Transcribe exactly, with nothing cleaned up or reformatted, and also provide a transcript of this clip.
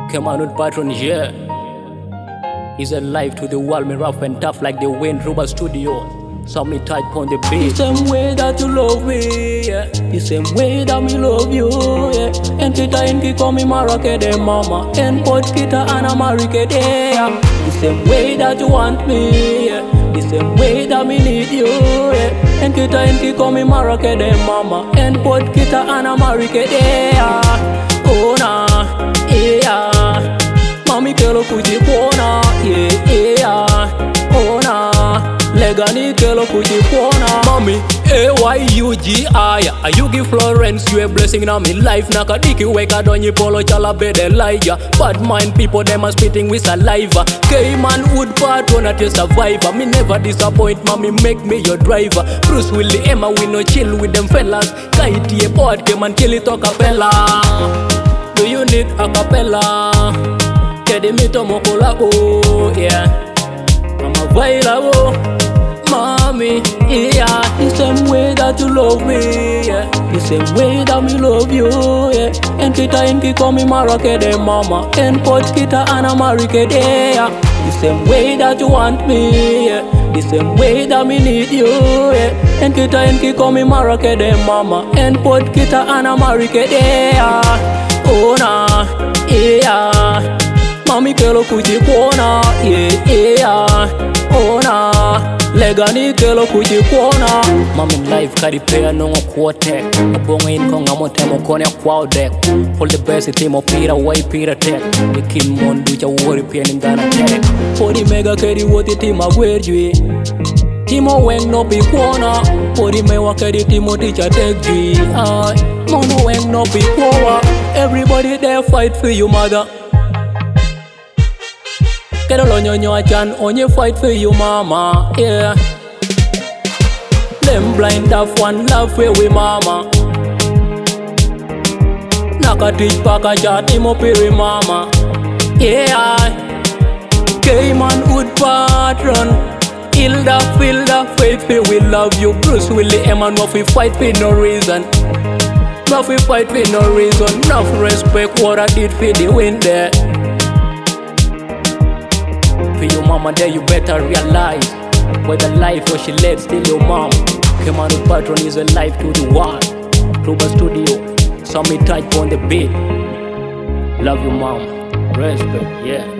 Came on with Patron, yeah. He's alive to the world, me rough and tough like the wind, Ruba Studio. Saw me tight on the beat. The same way that you love me, yeah. The same way that me love you, yeah. And kita inki call me Marakede mama. And pot kita ana marikede, yeah. The same way that you want me, yeah. The same way that me need you, yeah. And kita inki call me Marakede mama. And pot kita ana marikede, yeah. Oh na, yeah. Mami kelo kujipona, yeah, yeah. Oh na. Legani kelo kujipona. Mommy, A Y U G I. Are you give Florence, you a blessing in my life. Nakadiki weka donyi polo chala bede Elijah. Bad mind people, them are spitting with saliva. K-man wood patron at your survivor. Me never disappoint, mommy make me your driver. Bruce Willie, Emma, we no chill with them fellas. Kaiti a pod, came and kill it a cappella. Do you need a cappella? Kedi mito mokola, oh yeah. I'm available, mommy, yeah. The same way that you love me, yeah. The same way that me love you, yeah. And kita inki call me Marakede mama. And pot kita ana marikede, yeah. The same way that you want me, yeah. The same way that me need you, yeah. And kita inki call me Marakede mama. And pot kita ana marikede, yeah. Oh na, yeah. Mami kelo kujipona, yeah, yeah. Oh na, legani kelo kujipona. Mami life kari pea nongo kuote. Abonga in konga mote mo kone kwao dek. Hold the best timo pira way pira tek. The kin mon duja wori pia nindana tek. Podi mega keri woti tima gwerjui. Timo weng no pi kuona. Podi mewa keri timo ticha tek jui. Mono weng no pi kuona. Everybody there fight for you mother. Kero lo nyonyo achan onye fight for you mama, yeah. Them blind off one love for we mama. Naka teach paka jati mo piri mama, yeah. K-man wood patron. Hilda, Filda, faith for we love you. Bruce Willie, Emma, no fi fight for no reason. No fi fight for no reason. Enough respect what I did for the win there. For your mama there you better realize whether life or she led still your mom. Came on with Patron is a life to the world. Ruba Studio, saw me tight on the beat. Love you mom, respect, yeah.